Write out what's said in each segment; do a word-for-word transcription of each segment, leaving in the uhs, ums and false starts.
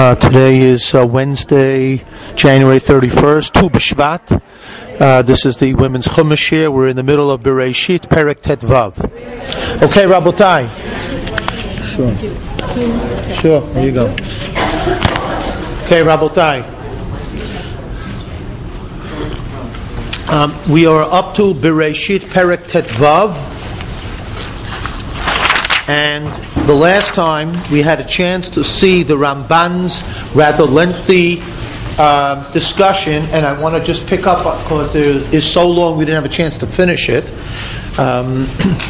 Uh, today is uh, Wednesday, January thirty-first, Tu B'Shvat. Uh, this is the Women's Chumash here. We're in the middle of Bereshit, Perek Tet Vav. Okay, Rabotai. Sure. Sure, there you go. Okay, Rabotai. Um, we are up to Bereshit, Perek Tet Vav. And the last time we had a chance to see the Ramban's rather lengthy uh, discussion, and I want to just pick up because there is so long we didn't have a chance to finish it, um,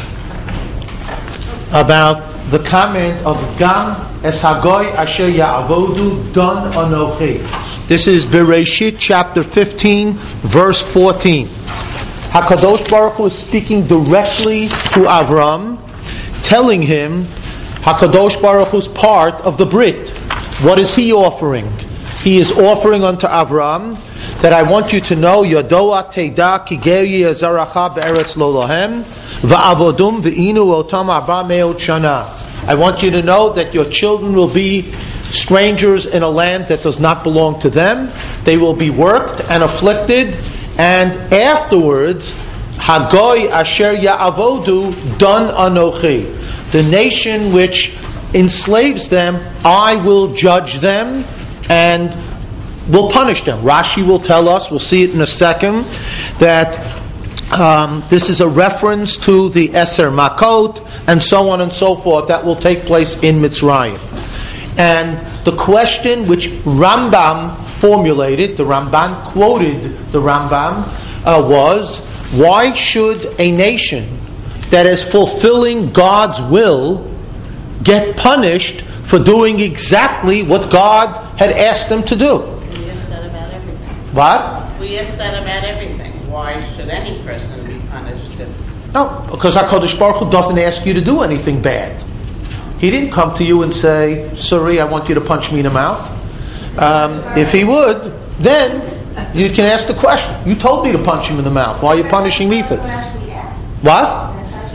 about the comment of Gam es Hagoy Asher Ya'avodu Don Anochi. This is Bereshit chapter fifteen, verse fourteen. HaKadosh Baruch Hu is speaking directly to Avram, telling him HaKadosh Baruch Hu's part of the Brit. What is he offering? He is offering unto Avram that I want you to know Yodoa Teida Ki Geri Zaracha Be'eretz Lo Lohem Va'avodum Ve'inu Otam Arba Meot Shana. I want you to know that your children will be strangers in a land that does not belong to them. They will be worked and afflicted, and afterwards Hagoy Asher Ya'avodu Don Anochi. The nation which enslaves them, I will judge them and will punish them. Rashi will tell us, we'll see it in a second, that um, this is a reference to the Eser Makot and so on and so forth that will take place in Mitzrayim. And the question which Rambam formulated, the Ramban quoted the Rambam, uh, was, why should a nation that is fulfilling God's will get punished for doing exactly what God had asked them to do? We asked that about everything. What? We asked that about everything. Why should any person be punished if... No, because HaKadosh Baruch Hu doesn't ask you to do anything bad. He didn't come to you and say, sorry, I want you to punch me in the mouth. Um, if he would, then you can ask the question. You told me to punch him in the mouth. Why are you punishing me for this? What?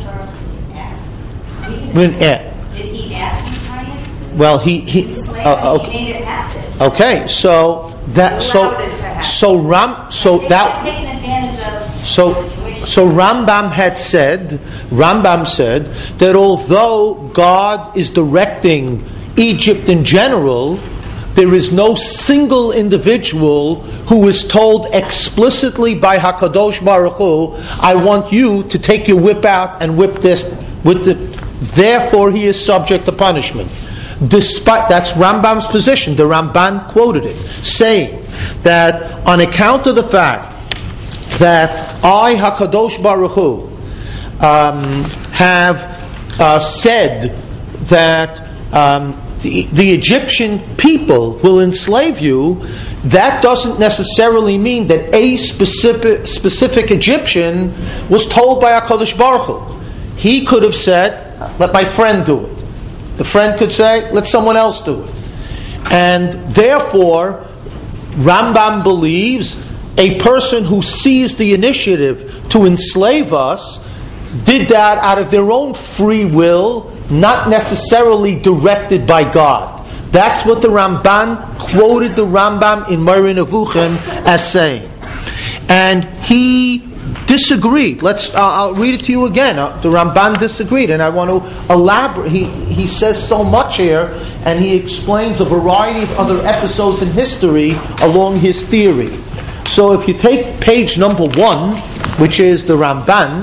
When, yeah. Did he ask him to? Well, he he. Uh, okay. He made it happen. Okay, so that so so Ram so that taking advantage of so so Rambam had said Rambam said that although God is directing Egypt in general, there is no single individual who is told explicitly by HaKadosh Baruch Hu, I want you to take your whip out and whip this with the. Therefore, he is subject to punishment. Despite that's Rambam's position. The Ramban quoted it, saying that on account of the fact that I, HaKadosh Baruch Hu, um, have uh, said that um, the, the Egyptian people will enslave you, that doesn't necessarily mean that a specific specific Egyptian was told by HaKadosh Baruch Hu. He could have said, let my friend do it. The friend could say, let someone else do it. And therefore, Rambam believes a person who seized the initiative to enslave us did that out of their own free will, not necessarily directed by God. That's what the Ramban quoted the Rambam in Moreh Nevuchim as saying. And he disagreed. Let's. Uh, I'll read it to you again. Uh, the Ramban disagreed, and I want to elaborate. He he says so much here, and he explains a variety of other episodes in history along his theory. So, if you take page number one, which is the Ramban,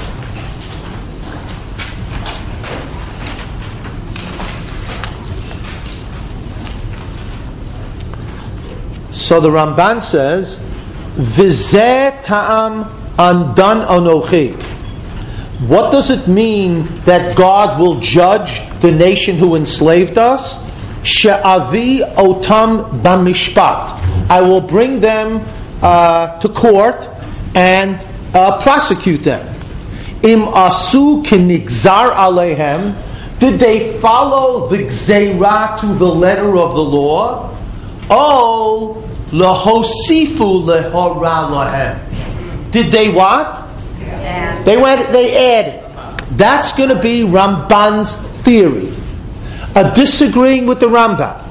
so the Ramban says, "V'zeh ta'am Andan Anochi." What does it mean that God will judge the nation who enslaved us? She'avi otam b'mishpat. I will bring them uh, to court and uh, prosecute them. Im asu kinigzar alehem. Did they follow the gzeirah to the letter of the law? O lahosifu lehora lahem. Did they what? Yeah. They went. They added. That's going to be Ramban's theory. Uh, disagreeing with the Rambam.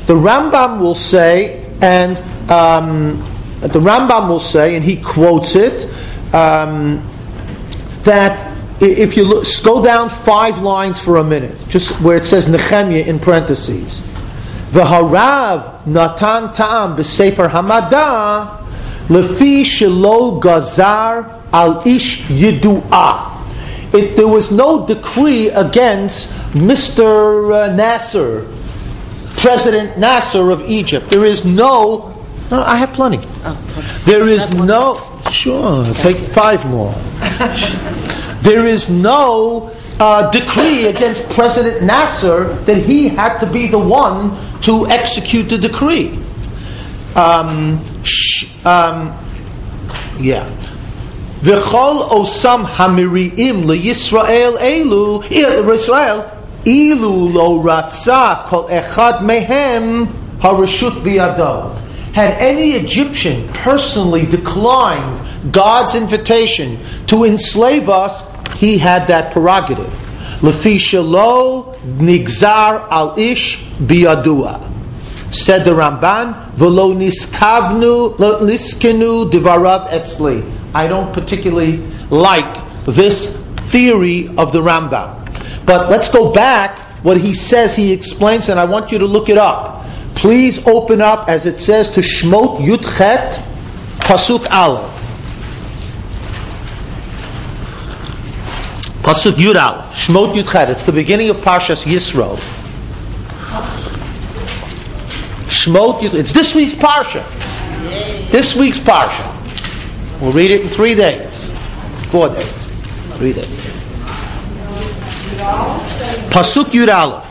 the Rambam will say, and um, the Rambam will say, and he quotes it, um, that if you look, go down five lines for a minute, just where it says Nehemiah in parentheses, V'harav natan ta'am b'sefer Hamadah lefi shelo gazar al ish yidu'ah. It, there was no decree against Mister Uh, Nasser, President Nasser of Egypt. There is no. No, I have plenty. There is no. Sure, take five more. There is no uh, decree against President Nasser that he had to be the one to execute the decree. Um, sh- um, yeah. V'chol osam hamiriim leYisrael elu Israel ilu lo ratza kol echad mehem harashut biyado. Had any Egyptian personally declined God's invitation to enslave us, he had that prerogative. Lefi shelo nigzar al ish biyadua. Said the Ramban, v'lo niskavnu liskenu divarav etzli. I don't particularly like this theory of the Rambam. But let's go back. What he says, he explains, and I want you to look it up. Please open up, as it says, to Shmot Yud Chet, Pasuk Aleph. Pasuk Yud Aleph. Shmot Yud Chet. It's the beginning of Parshas Yisro. Shmot Yud. It's this week's Parsha. This week's Parsha. We'll read it in three days. Four days. Three days. Pasuk Yud Aleph.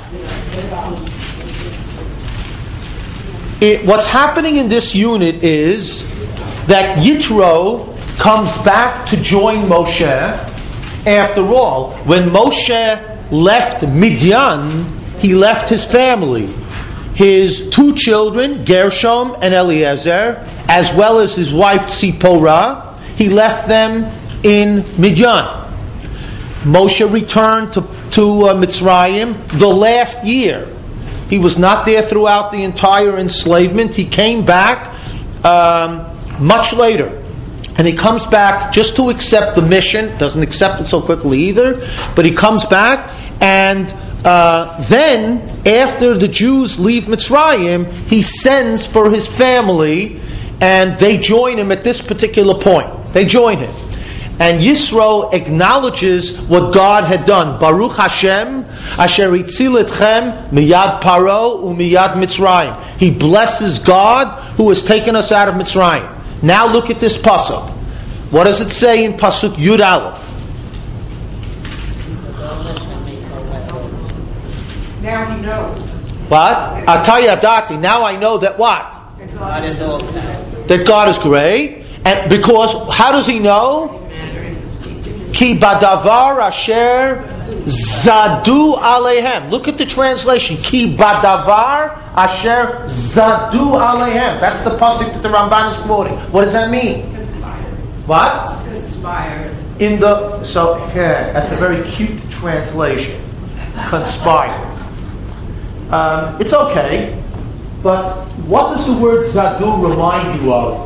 It, what's happening in this unit is that Yitro comes back to join Moshe. After all, when Moshe left Midian, he left his family. His two children, Gershom and Eliezer, as well as his wife Tzipporah, he left them in Midian. Moshe returned to, to uh, Mitzrayim the last year. He was not there throughout the entire enslavement. He came back um, much later. And he comes back just to accept the mission. Doesn't accept it so quickly either. But he comes back, and uh, then, after the Jews leave Mitzrayim, he sends for his family, and they join him at this particular point. They join him. And Yisro acknowledges what God had done. Baruch Hashem, asher hitzil etchem miyad paro umiyad Mitzrayim. He blesses God who has taken us out of Mitzrayim. Now look at this pasuk. What does it say in pasuk Yud Aleph? Now he knows. What? Atayadati. Now I know that what? That God is all that. That God is great. And because, how does he know? Ki badavar asher zadu aleihem. Look at the translation. Ki badavar asher zadu aleihem. That's the pasuk that the Ramban is quoting. What does that mean? Conspired. What? Conspired. In the so yeah, that's a very cute translation. Conspired. Um, it's okay, but what does the word zadu remind you of?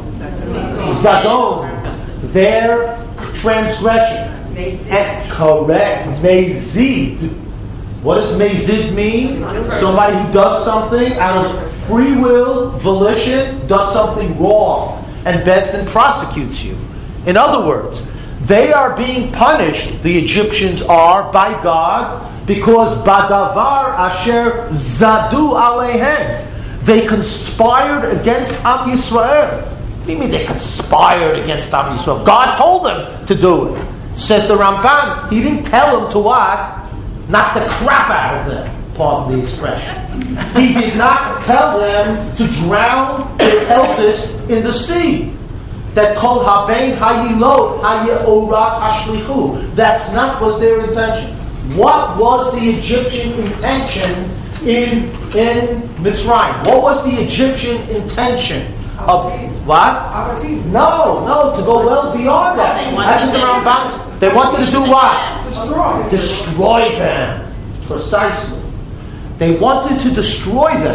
Zadon, their transgression. And correct. Mezid. What does mezid mean? Somebody who does something out of free will, volition, does something wrong, and best and prosecutes you. In other words, they are being punished, the Egyptians are, by God, because badavar asher zadu aleihem. They conspired against Am Yisrael. What do you mean they conspired against Am Yisrael? God told them to do it. Says the Rambam, he didn't tell them to what? Knock the crap out of them. Pardon the expression. He did not tell them to drown their eldest in the sea. That kol habein hayilot hayeorat hashlichu. That's not was their intention. What was the Egyptian intention in in Mitzrayim? What was the Egyptian intention? Of what? No, no, to go well beyond that. That's the Rambam. They wanted to do what? Destroy. Destroy them. Precisely. They wanted to destroy them.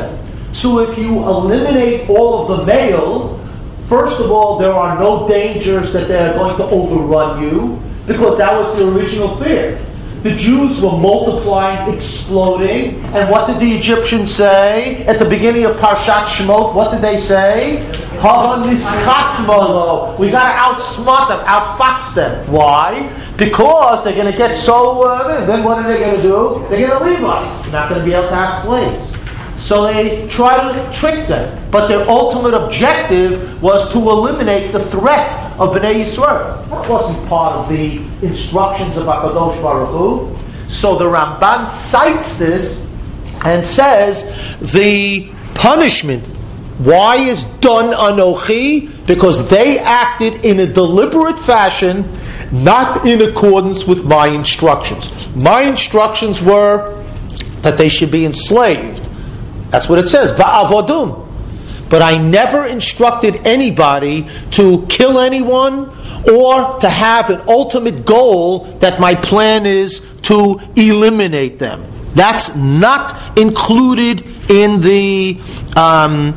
So if you eliminate all of the male, first of all, there are no dangers that they're going to overrun you, because that was the original fear. The Jews were multiplying, exploding, and what did the Egyptians say at the beginning of Parshat Shemot? What did they say? Ha nischat molo. We got to outsmart them, outfox them. Why? Because they're going to get so. Uh, then what are they going to do? They're going to leave us. They're not going to be able to have slaves. So they try to trick them. But their ultimate objective was to eliminate the threat of Bnei Yisrael. That wasn't part of the instructions of HaKadosh Baruch Hu. So the Ramban cites this and says the punishment, why is done anochi? Because they acted in a deliberate fashion, not in accordance with my instructions. My instructions were that they should be enslaved. That's what it says, va'avodum. But I never instructed anybody to kill anyone or to have an ultimate goal that my plan is to eliminate them. That's not included in the um,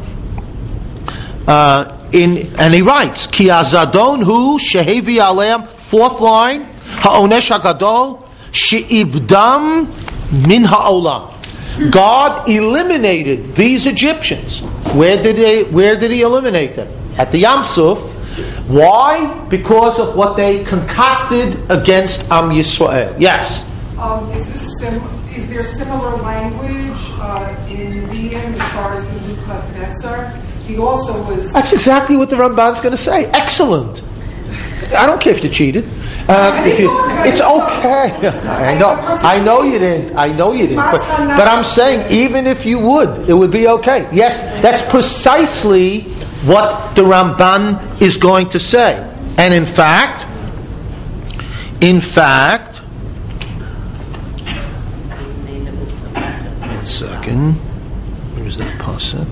uh, in. And he writes, Ki azadon hu shehevi aleim. Fourth line, ha'onesh hagadol she'ibdam min ha'olam. God eliminated these Egyptians. Where did they? Where did He eliminate them? At the Yam Suf. Why? Because of what they concocted against Am Yisrael. Yes. Um, is this sim- is there similar language uh, in Nevi'im as far as Nebuchadnezzar? He also was. That's exactly what the Ramban's going to say. Excellent. I don't care if you cheated. Uh, if you, it's okay. I know. I know you didn't. I know you didn't. But, but I'm saying, even if you would, it would be okay. Yes, that's precisely what the Ramban is going to say. And in fact, in fact, one second. Where's that pasuk?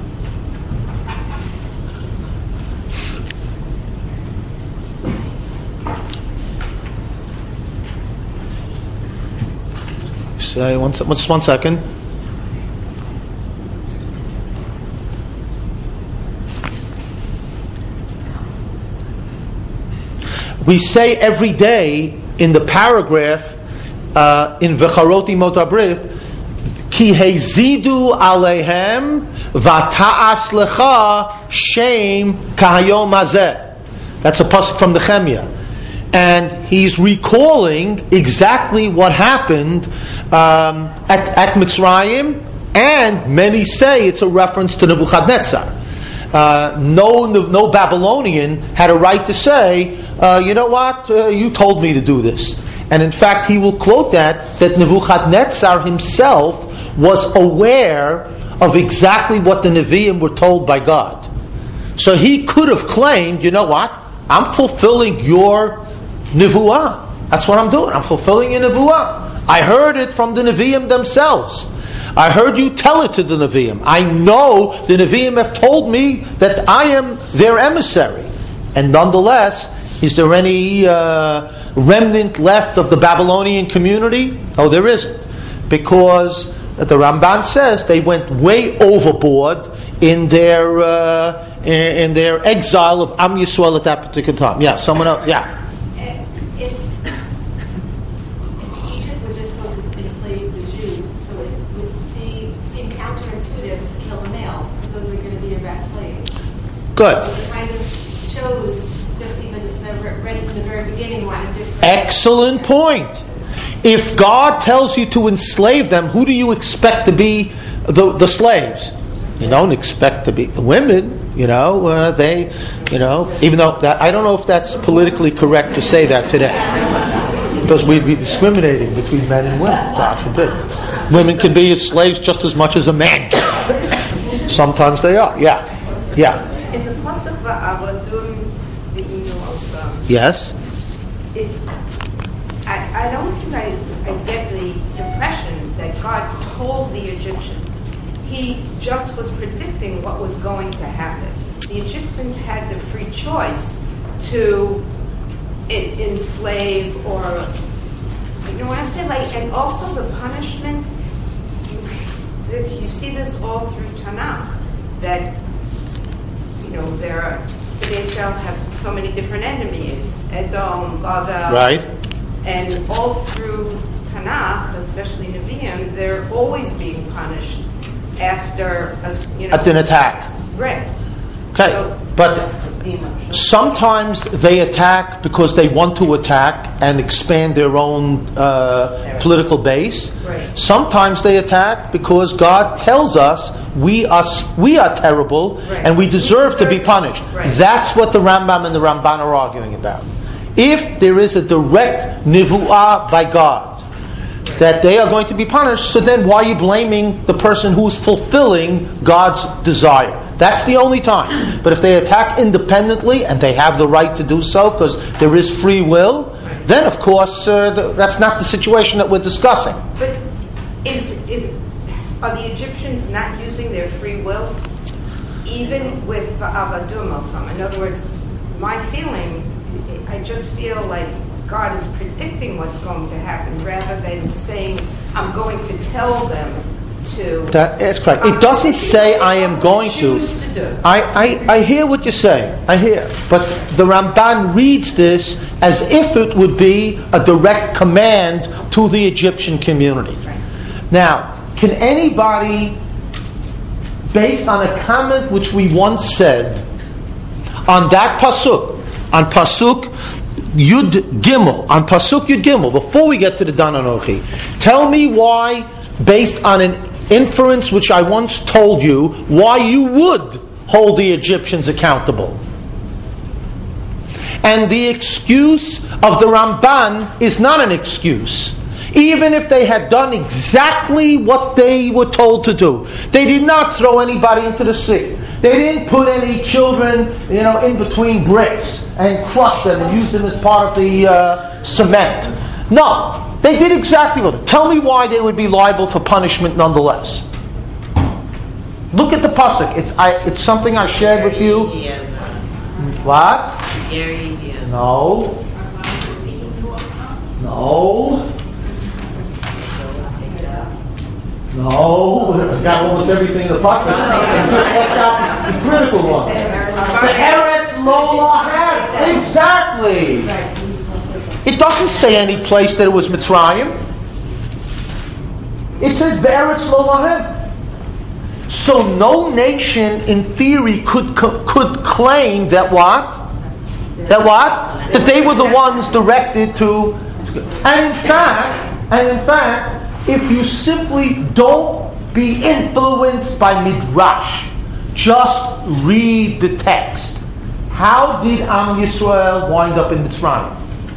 Say one, just one second. We say every day in the paragraph uh, in V'charoti Mot Habrit, Ki hezidu aleihem v'ta'as lecha shem kahayom hazeh. That's a pasuk from the Chemia. And he's recalling exactly what happened um, at, at Mitzrayim, and many say it's a reference to Nebuchadnezzar. Uh, no, no Babylonian had a right to say, uh, you know what, uh, you told me to do this. And in fact, he will quote that, that Nebuchadnezzar himself was aware of exactly what the Nevi'im were told by God. So he could have claimed, you know what, I'm fulfilling your Nevuah. That's what I'm doing. I'm fulfilling your Nevuah. I heard it from the Nevi'im themselves. I heard you tell it to the Nevi'im. I know the Nevi'im have told me that I am their emissary. And nonetheless, is there any uh, remnant left of the Babylonian community? Oh, there isn't. Because the Ramban says they went way overboard in their uh, in, in their exile of Am Yisrael at that particular time. Yeah, someone else. Yeah. Good. It kind of shows, just even right from the very beginning, what a different. Excellent point. If God tells you to enslave them, who do you expect to be the, the slaves? You don't expect to be the women. You know, uh, they, you know, even though that, I don't know if that's politically correct to say that today, because we'd be discriminating between men and women. God forbid. Women can be as slaves just as much as a man. Sometimes they are. Yeah, yeah. In the pasuk va'avadim v'inu, yes. It, I, I don't think I, I get the impression that God told the Egyptians. He just was predicting what was going to happen. The Egyptians had the free choice to en- enslave or, you know what I'm saying? Like, and also the punishment. this, you see this all through Tanakh, that, you know, there are, Israel have so many different enemies, Edom, Babel. Right. And all through Tanakh, especially Nevi'im, they're always being punished after, a, you know. After an attack. Right. Okay, So, but sometimes they attack because they want to attack and expand their own uh, political base. Right. Sometimes they attack because God tells us we are we are terrible Right. and we deserve to be punished. Right. That's what the Rambam and the Ramban are arguing about. If there is a direct nivu'ah by God that they are going to be punished, so then why are you blaming the person who's fulfilling God's desire? That's the only time. But if they attack independently, and they have the right to do so because there is free will, then of course uh, th- that's not the situation that we're discussing. But is, is are the Egyptians not using their free will, even with the Avadum also? In other words, my feeling, I just feel like God is predicting what's going to happen rather than saying, I'm going to tell them to. That is correct. It doesn't say I am going to. to do. I, I, I hear what you're saying. I hear. But the Ramban reads this as if it would be a direct command to the Egyptian community. Now, can anybody, based on a comment which we once said, on that pasuk, on pasuk Yud Gimel, on pasuk Yud Gimel, before we get to the Dan Anochi, tell me why, based on an inference which I once told you, why you would hold the Egyptians accountable. And the excuse of the Ramban is not an excuse. Even if they had done exactly what they were told to do. They did not throw anybody into the sea. They didn't put any children, you know, in between bricks and crush them and use them as part of the uh, cement. No, they did exactly what. Tell me why they would be liable for punishment nonetheless. Look at the pasuk. It's I, it's something I shared with you. What? No. No. No, I got almost everything in the pasuk. Just left out the critical one. The Eretz Lo Lahem. Exactly. It doesn't say any place that it was Mitzrayim. It says the Eretz Lo Lahem. So no nation, in theory, could could claim that what? That what? That they were the ones directed to. And in fact, and in fact. If you simply don't be influenced by Midrash, just read the text. How did Am Yisrael wind up in Mitzrayim?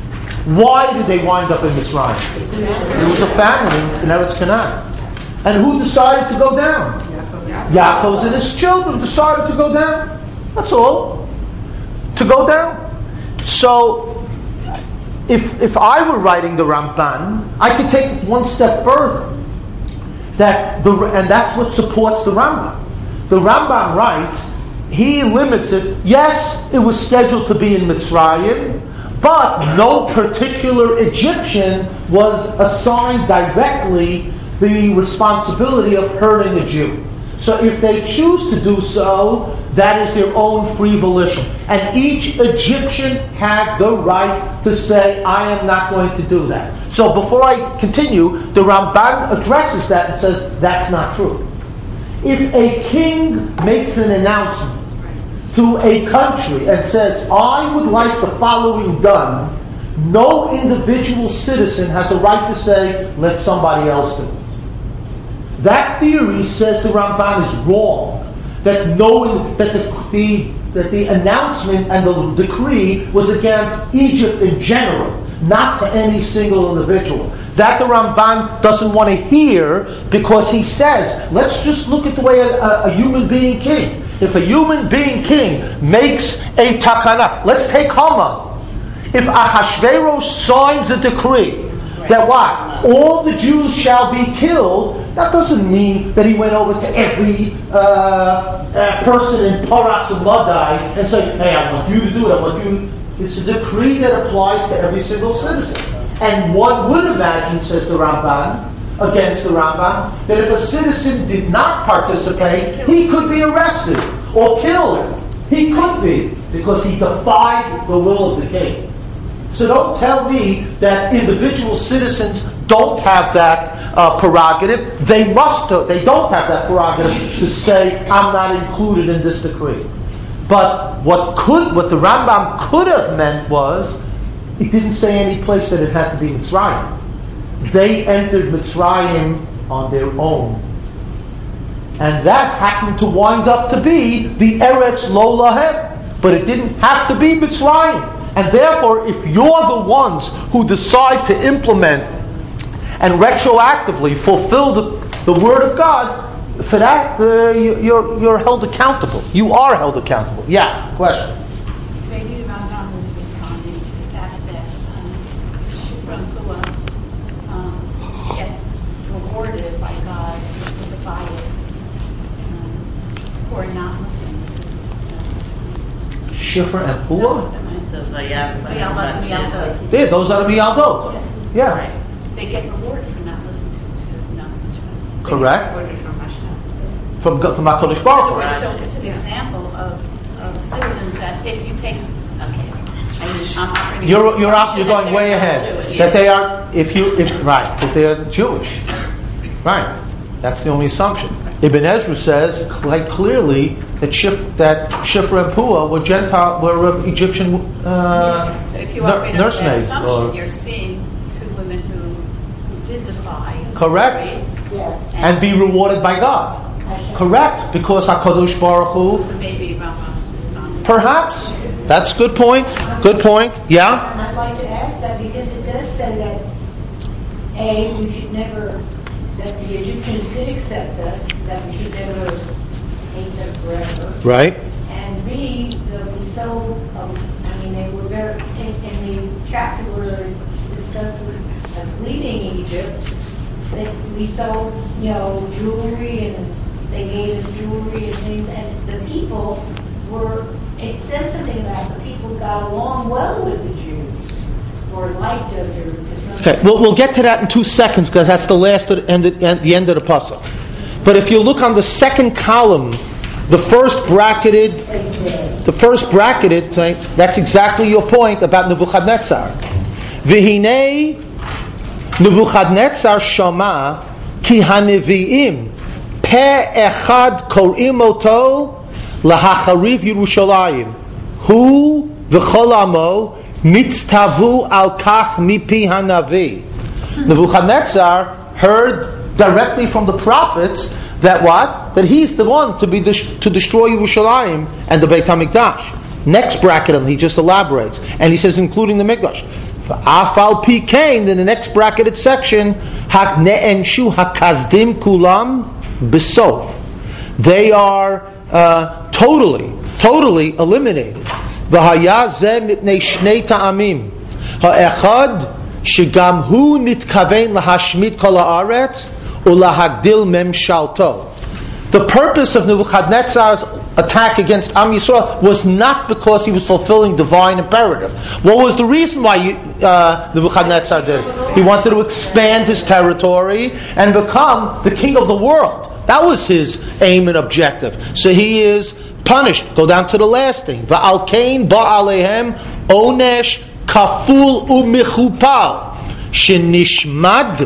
Why did they wind up in Mitzrayim? There was a famine in Eretz Canaan. And who decided to go down? Yaakov and his children decided to go down. That's all. To go down. So, If if I were writing the Ramban, I could take it one step further. That the and that's what supports the Rambam. The Rambam writes, he limits it. Yes, it was scheduled to be in Mitzrayim, but no particular Egyptian was assigned directly the responsibility of hurting a Jew. So if they choose to do so, that is their own free volition. And each Egyptian had the right to say, I am not going to do that. So before I continue, the Ramban addresses that and says, that's not true. If a king makes an announcement to a country and says, I would like the following done, no individual citizen has a right to say, let somebody else do it. That theory, says the Ramban, is wrong. That knowing that the, the that the announcement and the decree was against Egypt in general, not to any single individual. That the Ramban doesn't want to hear because he says, let's just look at the way a, a, a human being king. If a human being king makes a takana, let's take Haman. If Ahasuerus signs a decree that what? All the Jews shall be killed, that doesn't mean that he went over to every uh, uh, person in Paras and Madai and said, hey, I want you to do it, I want you. It's a decree that applies to every single citizen. And one would imagine, says the Ramban, against the Rambam, that if a citizen did not participate, he could be arrested or killed. He could be, because he defied the will of the king. So don't tell me that individual citizens don't have that uh, prerogative. They must. Uh, they don't have that prerogative to say, I'm not included in this decree. But what could, what the Rambam could have meant was, it didn't say any place that it had to be Mitzrayim. They entered Mitzrayim on their own. And that happened to wind up to be the Eretz Lo Lahem. But it didn't have to be Mitzrayim. And therefore, if you're the ones who decide to implement and retroactively fulfill the, the Word of God, for that, uh, you, you're, you're held accountable. You are held accountable. Yeah, question. Maybe Rambam was responding to the fact that Shifra and Puah um, get rewarded by God for the bias um, who are not Muslims. Shifra and Puah? Yeah, those are the Miyaldot. Yeah. yeah. Right. They get rewarded for not listening to, to not Mitzrayim. Correct. From from HaKadosh Baruch Hu. So it's an example of, of citizens that if you take, okay, I'm you're you're off, you're going way ahead. Jewish. That they are, if you if right, that they are Jewish, right? That's the only assumption. Ibn Ezra says quite clearly that Shif, that Shifra and Puah were Gentile, were um, Egyptian uh, yeah. So if you are in nursemaids. Assumption, you're seeing two women who, who did defy. Correct. Yes. And, and be rewarded by God. Correct, because HaKadosh Baruch Hu. Maybe Rambam's responding. Perhaps. That's a good point. Good point. Yeah? And I'd like to ask that because it does say that, A, we should never, that the Egyptians did accept us, that we should never hate them forever. Right. And B, that we so, um, I mean, they were very, in, in the chapter where it discusses us leaving Egypt, that we sold, you know, jewelry and they gave us jewelry and things, and the people were, it says something about the people got along well with the Jews, or liked us, or to some okay, we'll, we'll get to that in two seconds, because that's the last of the end, of, the end of the pasuk. But if you look on the second column, the first bracketed, the first bracketed, that's exactly your point about Nebuchadnezzar. V'hinei Nebuchadnezzar shama ki haneviim Pe echad korim oto lahachariv Yerushalayim. Hu v'chol amo nitztavu al kach mipi hanavi. Nebuchadnezzar heard directly from the prophets that what? That he's the one to be dis- to destroy Yerushalayim and the Beit HaMikdash. Next bracket, he just elaborates, and he says, including the Mikdash. Afal pi kain, in the next bracketed section, hak ne'enshu hakazdim kulam besof. They are uh, totally, totally eliminated. V'haya zeh mitnei shnei ta'amim. Ha'echad shegam hu nitkaven lahashmit kol haaretz ulahagdil memshalto. The purpose of Nebuchadnezzar's attack against Am Yisrael was not because he was fulfilling divine imperative. What was the reason why you, uh, Nebuchadnezzar did it? He wanted to expand his territory and become the king of the world. That was his aim and objective. So he is punished. Go down to the last thing. Va'al kain ba'alehem onesh kaful u'michupal shenishmad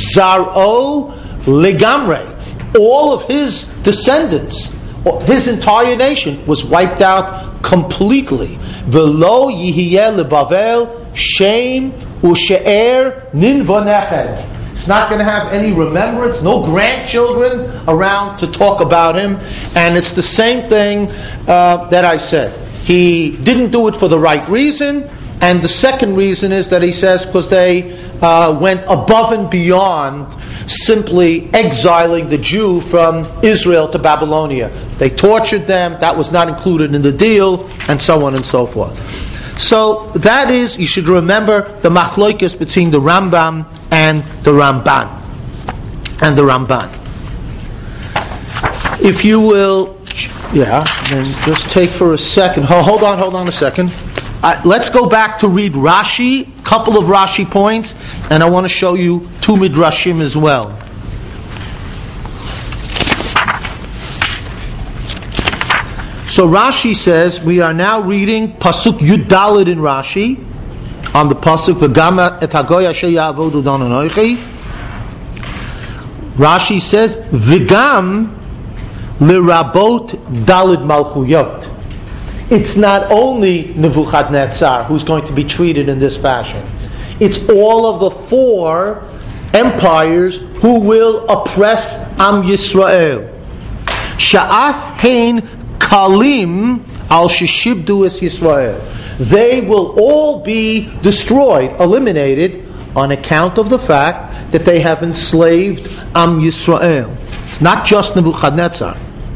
zar'o legamre. All of his descendants, his entire nation was wiped out completely. V'lo yihiyeh lebavel shem u'she'er ninvoneched. It's not going to have any remembrance, no grandchildren around to talk about him. And it's the same thing uh, that I said. He didn't do it for the right reason. And the second reason is that he says because they uh, went above and beyond simply exiling the Jew from Israel to Babylonia. They tortured them. That was not included in the deal, and so on and so forth. So that is, you should remember the machloikas between the Rambam and the Ramban. And the Ramban. If you will, yeah, then just take for a second. Hold on, hold on a second. Uh, let's go back to read Rashi, a couple of Rashi points, and I want to show you two Midrashim as well. So Rashi says, we are now reading Pasuk Yud Daled in Rashi, on the Pasuk, V'gam et hagoy asher ya'avodu dan anochi. Rashi says, V'gam l'rabot daled malchuyot. It's not only Nebuchadnezzar who's going to be treated in this fashion. It's all of the four empires who will oppress Am Yisrael. Sha'af hein kalim al shishibdu es Yisrael. They will all be destroyed, eliminated, on account of the fact that they have enslaved Am Yisrael. It's not just Nebuchadnezzar.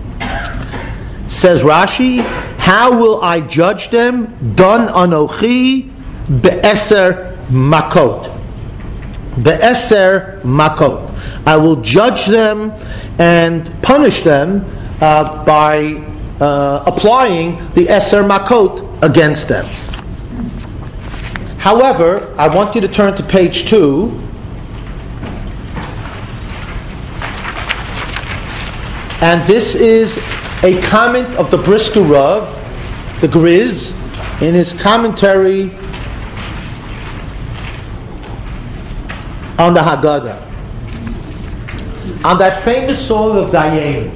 Says Rashi, how will I judge them? Dan anochi be'eser makot. Be'eser makot. I will judge them and punish them uh, by uh, applying the eser makot against them. However, I want you to turn to page two. And this is a comment of the Brisker Rav, the Griz, in his commentary on the Haggadah, on that famous song of Dayenu.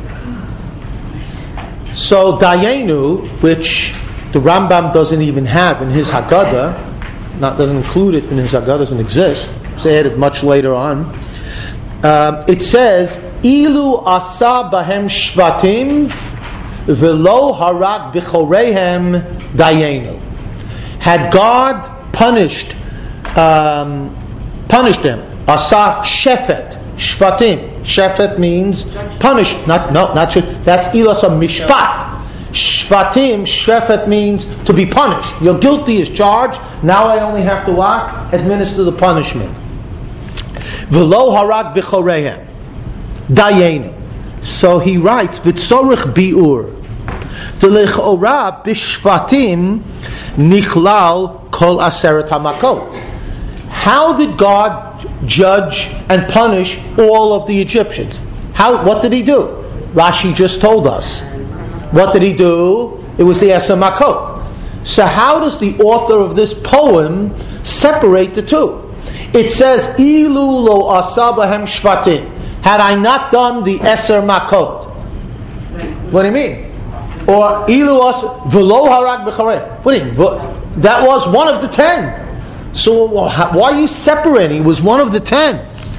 So Dayenu, which the Rambam doesn't even have in his Haggadah, not doesn't include it in his Haggadah, doesn't exist. It's added much later on. Um, it says, "Ilu asa bahem shvatim." V'lo harag b'choreihem dayenu. Had God punished um, punished them, asa shefet shvatim. Shefet means punish. Not no, not shefet. That's ilasa mishpat. Shvatim. Shefet means to be punished. You're guilty as charged. Now I only have to what? Administer the punishment. V'lo harag b'choreihem dayenu. So he writes, "V'tzorich biur, d'lechora b'shvatim nichlal kol aseret hamakot." How did God judge and punish all of the Egyptians? How? What did He do? Rashi just told us. What did He do? It was the eser makot. So how does the author of this poem separate the two? It says, "Ilu lo asa bahem shvatim." Had I not done the eser makot, what do you mean? Or ilu as v'lo harag b'chareh. What do you mean? That was one of the ten. So why are you separating? It was one of the ten.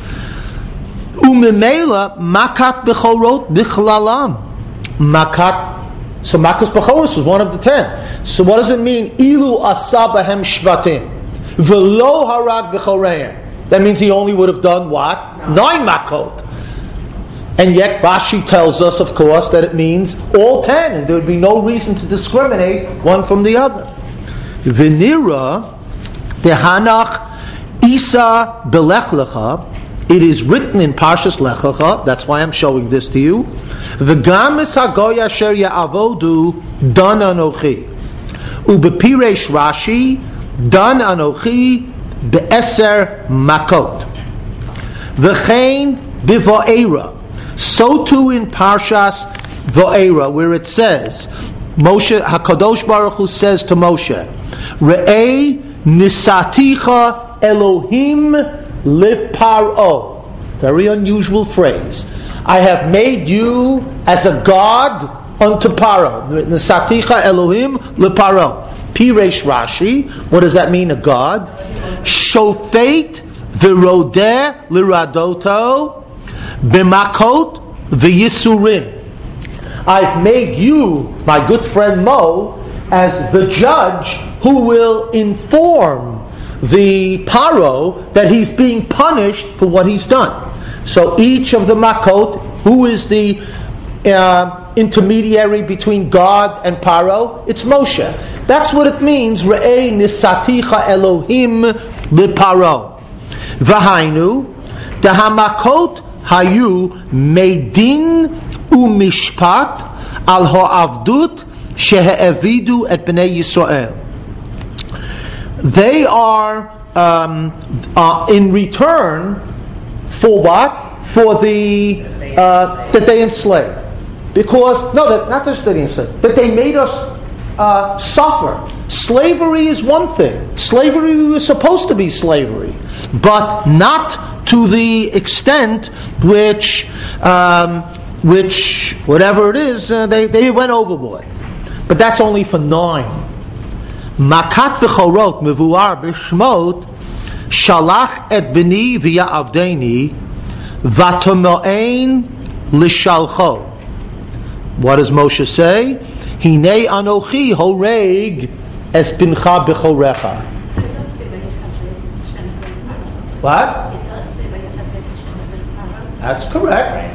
Umemela makat b'chorot b'chlalam. Makat. So makas b'choros was one of the ten. So what does it mean? Ilu asa bahem shvatim v'lo harag b'choreim. That means he only would have done what? Nine makot. And yet Rashi tells us, of course, that it means all ten, and there would be no reason to discriminate one from the other. V'nira dehanach Isa belech lecha. It is written in Parshas Lech Lecha. That's why I'm showing this to you. V'gam es hagoy asher ya'avodu dan anochi. Ubepiresh Rashi dan anochi be'eser makot. V'chein b'va'era. So too in Parshas Va'era, where it says, Moshe, HaKadosh Baruch Hu says to Moshe, Re'ei nisaticha Elohim liparo. Very unusual phrase. I have made you as a god unto Paro. Nisaticha Elohim liparo. Piresh Rashi. What does that mean, a god? Shofet v'rodeh liradoto b'makot v'yisurim. I've made you, my good friend Mo, as the judge who will inform the Paro that he's being punished for what he's done. So each of the makot, who is the uh, intermediary between God and Paro? It's Moshe. That's what it means. Re'ei nisaticha Elohim b'Paro. V'hainu dahamakot hayu meidin umishpat al ha'avdut shehe'evidu et bnei Yisrael. they are um, uh, in return for what? For the uh, that they enslaved. Because no, that, not just that they enslaved, but they made us uh, suffer. Slavery is one thing. Slavery was supposed to be slavery, but not to the extent which, um, which whatever it is, uh, they they went overboard. But that's only for nine. Makat b'chorot mevuar b'shmot shalach et b'ni via avdeni vatomo'ein l'shalcho. What does Moshe say? Hinei anochi horeg es bincha b'chorecha. What? That's correct.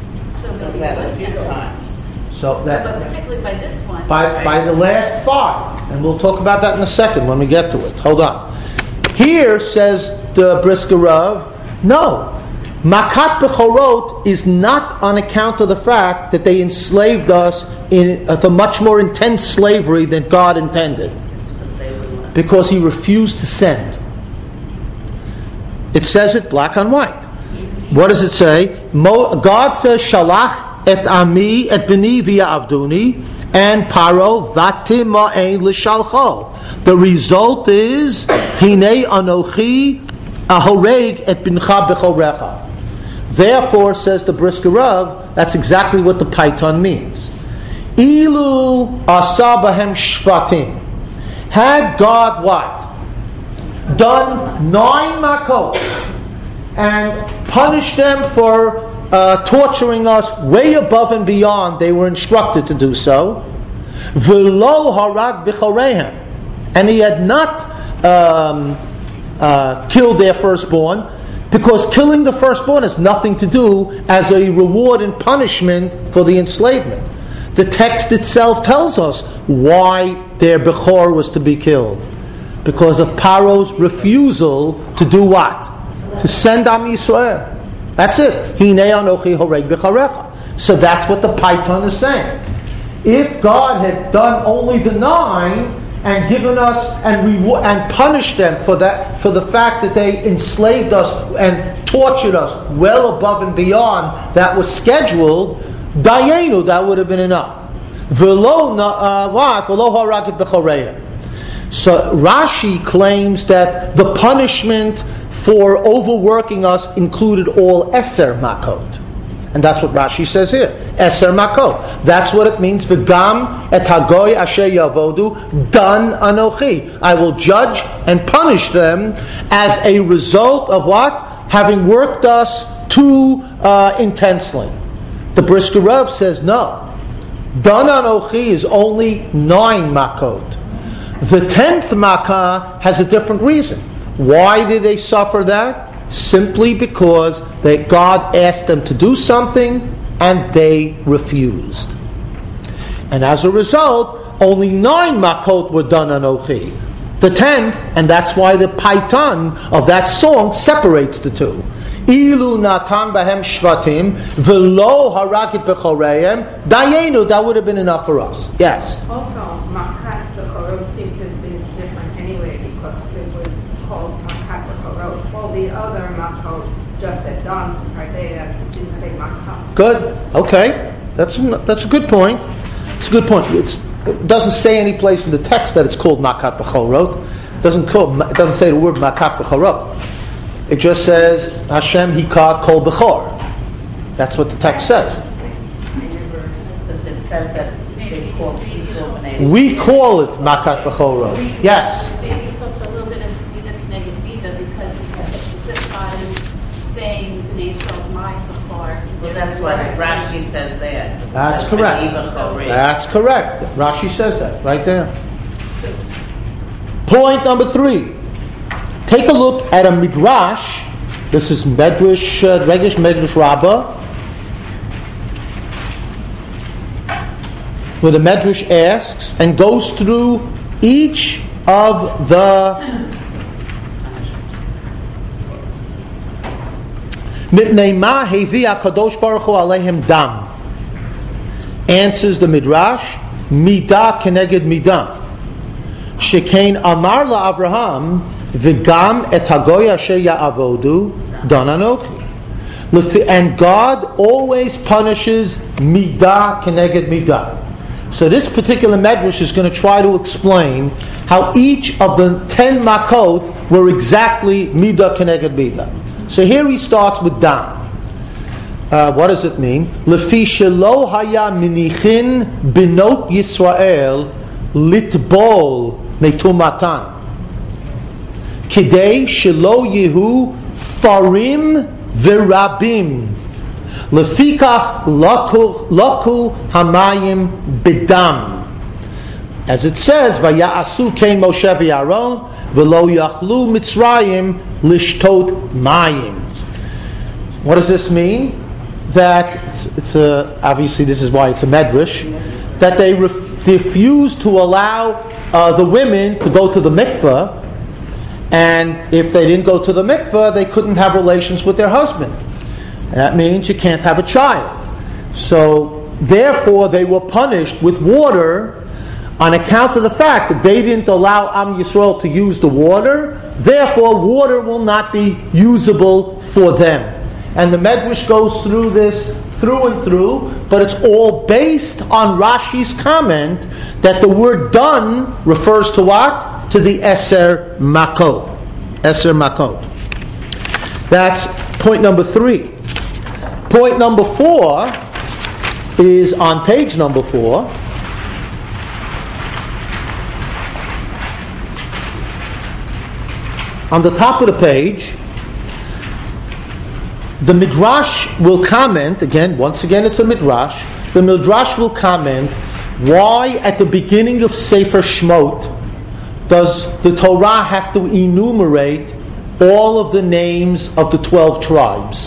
So that, but particularly by this one. by by the last five, and we'll talk about that in a second when we get to it. Hold on. Here says the Brisker Rav, no, Makat Bechorot is not on account of the fact that they enslaved us in a much more intense slavery than God intended, because He refused to send. It says it black on white. What does it say? Mo, God says, Shalach et ami et b'ni via avduni, and paro vati ma'ein l'shalcho. The result is hinei anochi ahoreg et bincha b'chorecha. Therefore, says the Brisker Rav, that's exactly what the Paiton means. Ilu asa bahem shvatim. Had God what? Done nine makot and punished them for Uh, torturing us way above and beyond they were instructed to do so. V'lo harag b'chorehem, and He had not um, uh, killed their firstborn, because killing the firstborn has nothing to do as a reward and punishment for the enslavement. The text itself tells us why their bechor was to be killed, because of Paro's refusal to do what? To send Am Yisrael. That's it. Hinei anochi horeg b'charecha. So that's what the Paiton is saying. If God had done only the nine and given us and reward and punished them for that, for the fact that they enslaved us and tortured us well above and beyond that was scheduled, dayenu, that would have been enough. V'lo na what? V'lo haragit b'chareha. So Rashi claims that the punishment for overworking us included all Eser Makot. And that's what Rashi says here. Eser Makot. That's what it means. V'gam et hagoy asher yavodu dan anochi. I will judge and punish them as a result of what? Having worked us too uh, intensely. The Brisker Rav says no. Dan anochi is only nine Makot. The tenth Makkah has a different reason. Why did they suffer that? Simply because they, God asked them to do something and they refused. And as a result, only nine makot were done on Ochi. The tenth, and that's why the Paiton of that song separates the two. Ilu natan bahem shvatim v'lo haragit b'choreim dayenu, that would have been enough for us. Yes? Also, Makat b'chorot seemed to have been different anyway, because it was called Makat b'chorot. All the other Makot just said dance right there, didn't say Makat. Good. Okay. That's that's a good point. It's a good point. It's, it doesn't say any place in the text that it's called Makat b'chorot. It doesn't call. It doesn't say the word Makat b'chorot. It just says Hashem hikah kol b'chor. That's what the text says. It says that they call people. We call it Makat b'chorot. Yes. Maybe it's also a little bit of vida connected vida, because it's just God is saying Bnei Yisrael my b'chor. Well, that's what Rashi says there. That's correct. That's correct. Rashi says that right there. Point number three. Take a look at a midrash. This is Medrash, uh, Regesh Medrash Rabbah, where the Medrash asks and goes through each of the Mipnei ma hevi HaKadosh Baruch Hu aleihim dam. Answers the midrash, midah keneged midah. Shekain amar la Avraham v'gam et hagoy asher ya'avodu dan anochi. And God always punishes midah keneged midah. So this particular medrash is going to try to explain how each of the ten makot were exactly midah keneged midah. So here he starts with dam. Uh, what does it mean? Lefi shelo haya minichin binot Yisrael litbol metumatan kidei shelo yehu farim v'rabim lefikach laku laku hamayim bidam. As it says, vaya'asu kein Moshe v'Aaron v'lo yachlu Mitzrayim lishtot mayim. What does this mean? That it's, it's a, obviously this is why it's a medrash, that they ref, refused to allow uh, the women to go to the mikveh, and if they didn't go to the mikveh, they couldn't have relations with their husband. That means you can't have a child. So therefore they were punished with water on account of the fact that they didn't allow Am Yisrael to use the water. Therefore water will not be usable for them. And the Medrash goes through this through and through, but it's all based on Rashi's comment that the word done refers to what? To the Eser Makot. Eser Makot. That's point number three. Point number four is on page number four. On the top of the page, the Midrash will comment, again, once again it's a Midrash, the Midrash will comment why at the beginning of Sefer Shmot does the Torah have to enumerate all of the names of the twelve tribes.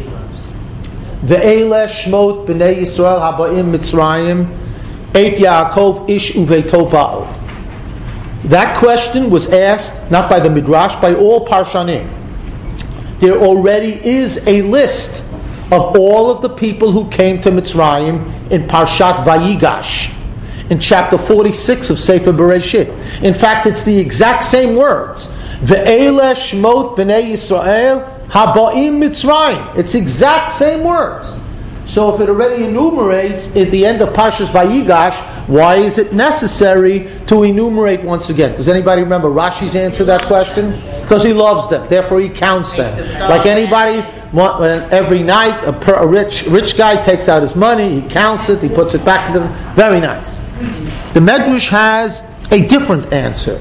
Ve'ele Shmot b'nei Yisrael haba'im Mitzrayim et Yaakov ish uveito ba'al. That question was asked not by the Midrash, by all Parshanim. There already is a list of all of the people who came to Mitzrayim in Parshat Vayigash, in chapter forty-six of Sefer Bereshit. In fact, it's the exact same words. Ve'ele Shmot b'nei Yisrael haba'im Mitzrayim. It's exact same words. So if it already enumerates at the end of Parshas Vayigash, why is it necessary to enumerate once again? Does anybody remember Rashi's answer to that question? Because he loves them, therefore he counts them. Like anybody, every night a, per, a rich rich guy takes out his money, he counts it, he puts it back into the... Very nice. The Medrash has a different answer.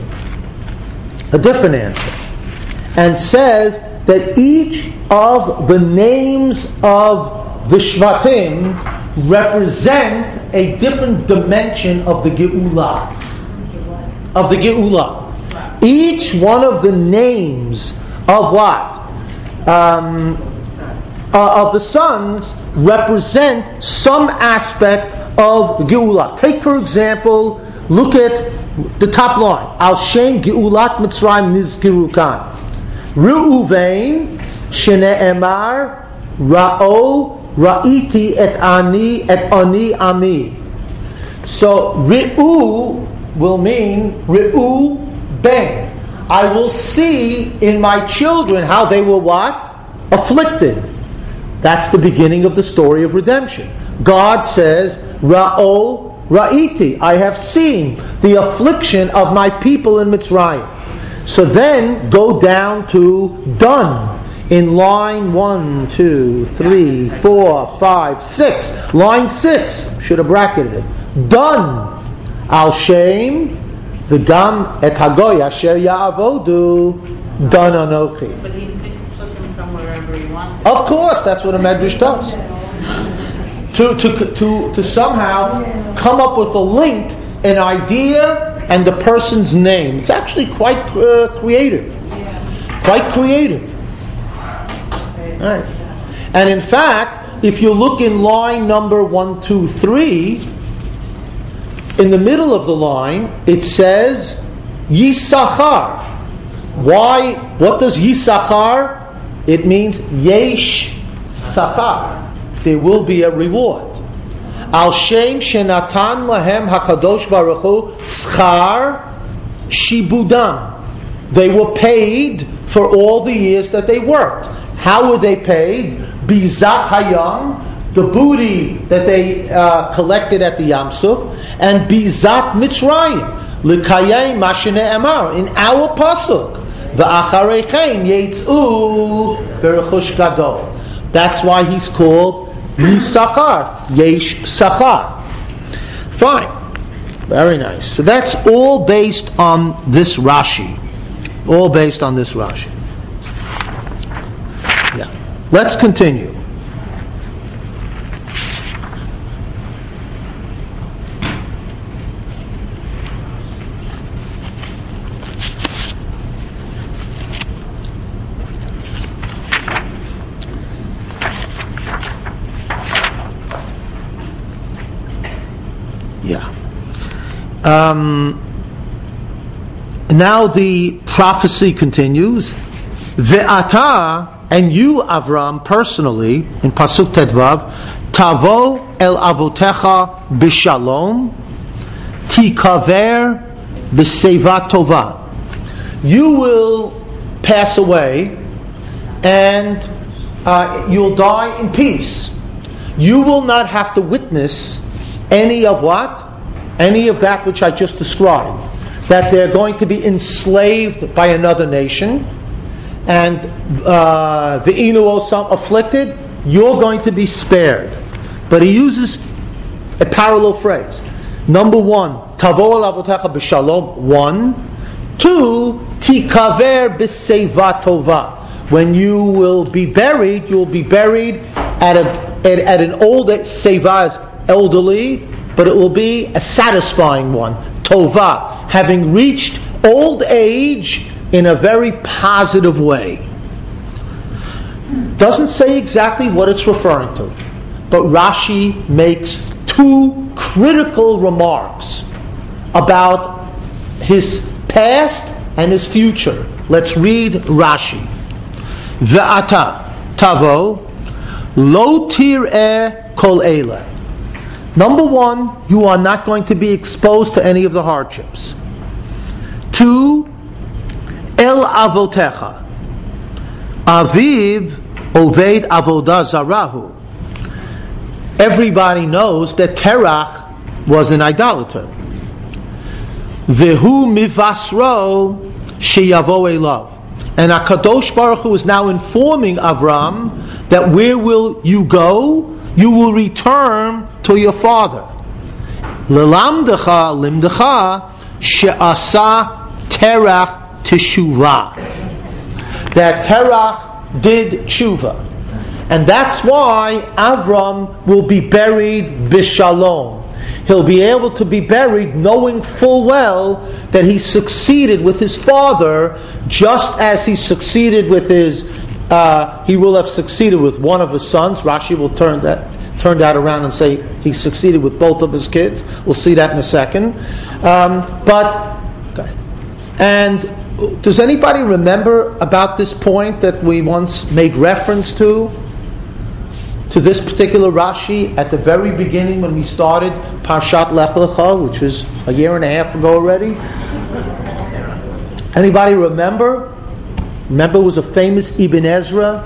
A different answer. And says that each of the names of the Shvatim represent a different dimension of the Geula. Of the Geula. Each one of the names of what? Um, uh, of the sons represent some aspect of Geula. Take, for example, look at the top line. Al Shem Geulat Mitzrayim Nizkiru Kan. Reuven Shene'emar Ra'o Ra'iti et ani et ani ami. So Ri'u will mean Ri'u ben. I will see in my children how they were what? Afflicted. That's the beginning of the story of redemption. God says, Ra'o Ra'iti. I have seen the affliction of my people in Mitzrayim. So then go down to done. In line one, two, three, four, five, six. Line six. Should have bracketed it. Done. Al Shem v'gam et hagoy asher ya'avodu dan anochi. But he could put them from wherever he wanted. Of course, that's what a medrash does. To, to, to, to somehow come up with a link, an idea, and the person's name. It's actually quite uh, creative. Quite creative. Right. And in fact, if you look in line number one, two, three, in the middle of the line, it says Yisachar. Why? What does Yisachar? It means Yesh Sachar. There will be a reward. Al Shem Shenatan Lahem Hakadosh Baruch Hu Schar shibudam. They were paid for all the years that they worked. How were they paid? Bizat hayam, the booty that they uh, collected at the Yam Suf, and bizat Mitzrayim, l'kayei mashene emar, in our pasuk, v'achareichein yetz'u v'rechush gadol. That's why he's called Yisachar, Yesh Sachar. Fine. Very nice. So that's all based on this Rashi. All based on this Rashi. Yeah. Let's continue. Yeah. Um, now the prophecy continues. Ve'ata, and you, Avram, personally, in Pasuk Tedvav, Tavo el avotecha b'shalom, tikaver b'seva tova. You will pass away, and uh, you'll die in peace. You will not have to witness any of what? Any of that which I just described. That they're going to be enslaved by another nation, and v'inu osam, afflicted, you're going to be spared. But he uses a parallel phrase. Number one, tavo el avotecha b'shalom, one. Two, tikaver b'seva tova. When you will be buried, you will be buried at a at, at an old seva is elderly, but it will be a satisfying one. Tova, having reached old age in a very positive way. Doesn't say exactly what it's referring to, but Rashi makes two critical remarks about his past and his future. Let's read Rashi. Ve'ata tavo lo tir'eh kol eileh. Number one, you are not going to be exposed to any of the hardships. Two, el avotecha. Aviv oved avodah zarahu. Everybody knows that Terach was an idolater. Vehu mivasro sheyavo elav. And HaKadosh Baruch Hu is now informing Avram that where will you go? You will return to your father. Lelamdecha limdecha she'asa terach teshuvah. That Terach did tshuva. And that's why Avram will be buried b'shalom. He'll be able to be buried knowing full well that he succeeded with his father, just as he succeeded with his Uh, he will have succeeded with one of his sons. Rashi will turn that turn that around and say he succeeded with both of his kids. We'll see that in a second. Um, but and does anybody remember about this point that we once made reference to? To this particular Rashi at the very beginning when we started Parshat Lech Lecha, which was a year and a half ago already. Anybody remember? Remember, it was a famous Ibn Ezra.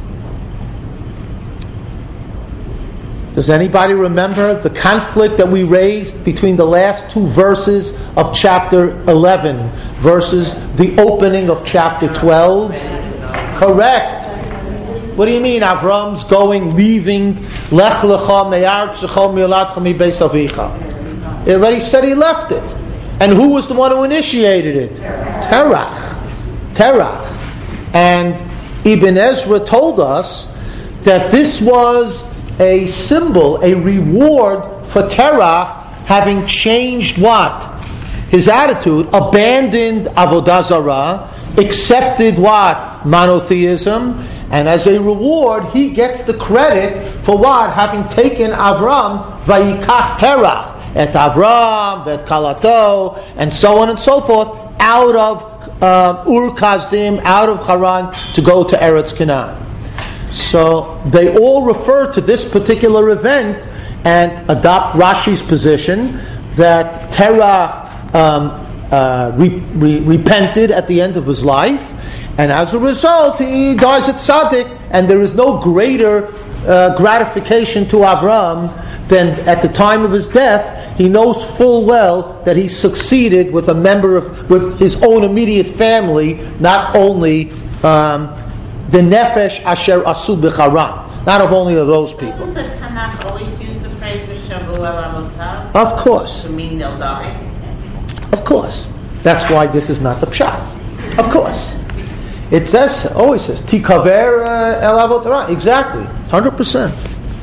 Does anybody remember the conflict that we raised between the last two verses of chapter eleven versus the opening of chapter twelve? Correct. What do you mean? Avram's going, leaving. Lech lecha me'artzecha mi'olatcha mi'beis avicha. It already said he left it. And who was the one who initiated it? Terach. Terach. And Ibn Ezra told us that this was a symbol, a reward for Terach having changed what? His attitude, abandoned Avodah Zarah, accepted what? Monotheism, and as a reward, he gets the credit for what? Having taken Avram, Vayikach Terach, et Avram, et Kalato, and so on and so forth, out of uh, Ur Kasdim, out of Haran, to go to Eretz Canaan. So they all refer to this particular event and adopt Rashi's position that Terach um, uh, re- re- repented at the end of his life, and as a result, he dies at tzaddik, and there is no greater uh, gratification to Avram than at the time of his death. He knows full well that he succeeded with a member of, with his own immediate family, not only um, the nefesh asher asu b'charan, not of only of those people. Doesn't the Tanakh always use the phrase "v'shavu el avotav"? Of course. To mean they'll die. Of course. That's why this is not the pshat. Of course. It says, always says, Tikaver el avotara. Exactly. one hundred percent.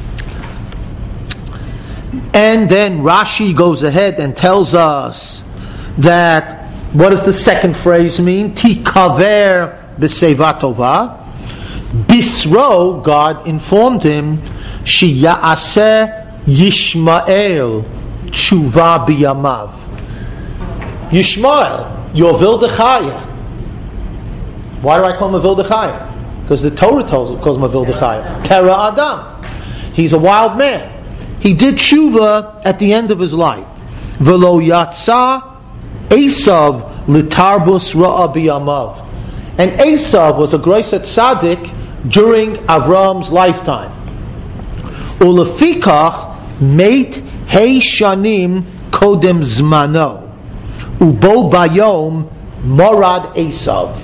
And then Rashi goes ahead and tells us that, what does the second phrase mean? Tikaver b'seva tova. Bisro, God informed him, Shiya'aseh Yishmael tshuva biyamav. Yishmael, Yovel Dechaya. Why do I call him a Vildechaya? Because the Torah tells calls him a Vildechaya. Kera Adam. He's a wild man. He did tshuva at the end of his life. Velo yatsa Esav litarbus ra'a biyamav. And Esav was a Groisat Tzaddik during Avram's lifetime. Ulefikach meit hei shanim kodem zmano. Ubo bayom morad Esav.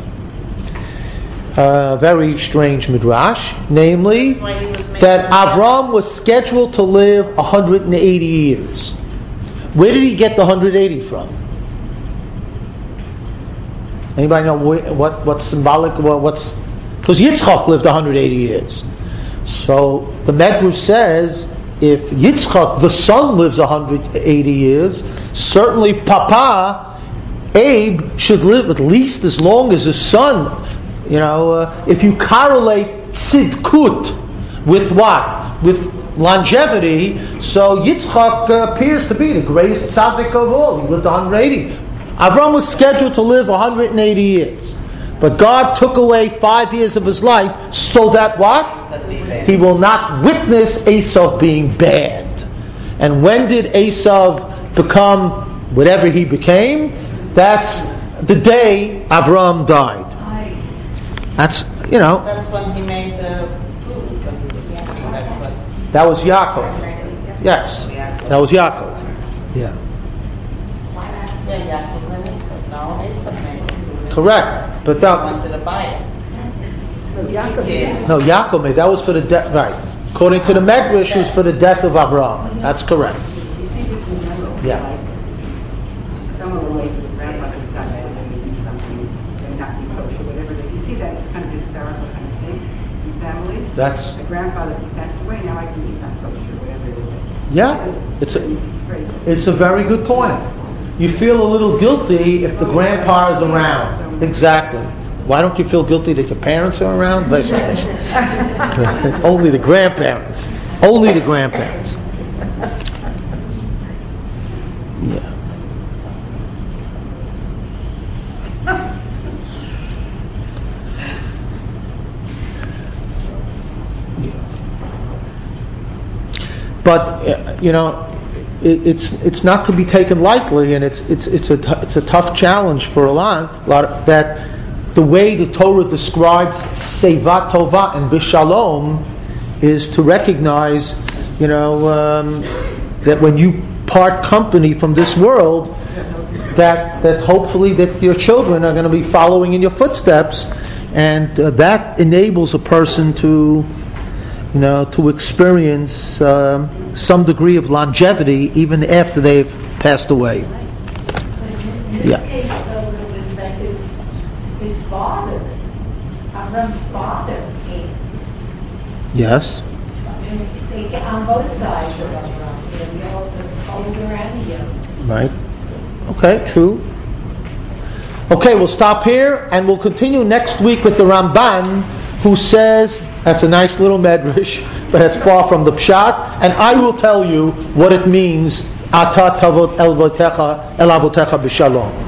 A very strange midrash, namely that Avram was scheduled to live one hundred eighty years. Where did he get the one hundred eighty from? Anybody know what what's symbolic? Well, what's because Yitzchak lived one hundred eighty years. So the Medrash says if Yitzchak the son lives one hundred eighty years, certainly Papa Abe should live at least as long as his son. You know, uh, if you correlate tzidkut with what? With longevity, so Yitzchak uh, appears to be the greatest tzaddik of all. He lived one hundred eighty. Avram was scheduled to live one hundred eighty years. But God took away five years of his life so that what? He will not witness Esav being bad. And when did Esav become whatever he became? That's the day Avram died. That's, you know. That's when he made the food. When he was walking, that's what. That was Yaakov. Yes. That was Yaakov. Yeah. Yeah, Yaakov and Esav. No, Esav made the food. Correct. But He that, wanted to buy it. no, Yaakov made, that was for the death, right. According to the Medrash, it was for the death of Avram. That's correct. Yeah. Some of the ways the grandmother's done that is maybe something and not be kosher, whatever it is. You see that it's kind of hysterical kind of thing in families. That's, The grandfather passed away, now I can eat not kosher, whatever it is. yeah, it's a, Crazy. it's a very good point. You feel a little guilty if the grandpa is around. Exactly. Why don't you feel guilty that your parents are around? Basically. It's only the grandparents. Only the grandparents. Yeah. But uh, you know, it, it's it's not to be taken lightly, and it's it's it's a t- it's a tough challenge for a lot, a lot of, that the way the Torah describes Seva Tova and Bishalom is to recognize, you know, um, that when you part company from this world, that that hopefully that your children are going to be following in your footsteps, and uh, that enables a person to, you know, to experience um, some degree of longevity even after they've passed away. In this Yeah. case, though, it was that his, his father, Avram's father, came. Yes. And they get on both sides of Avram, the older, the older and the younger. Right. Okay, true. Okay, we'll stop here and we'll continue next week with the Ramban, who says, that's a nice little medrash, but it's far from the pshat, and I will tell you what it means, Atat Kavod El Avotecha El Avotecha B'Shalom.